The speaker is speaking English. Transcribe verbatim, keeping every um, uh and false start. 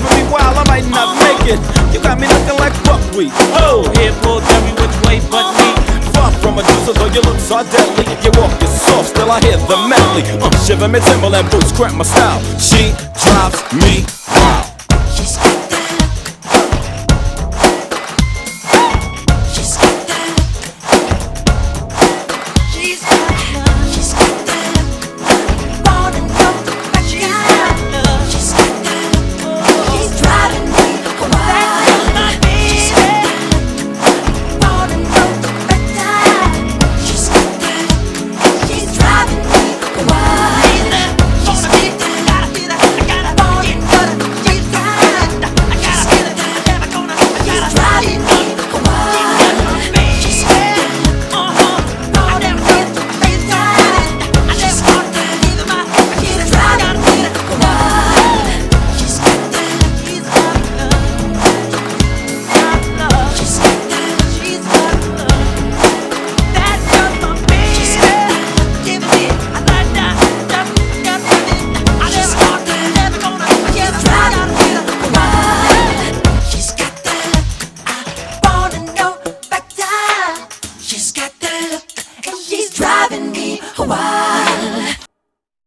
driving me wild, I might not make it. You got me looking like buckwheat. Oh, Here pulled every which way but me. far from a deuce, though your looks are deadly. Your walk is soft, still I hear the medley. Uh, shiver me Timberland boots, cramp my style. She drives me wild.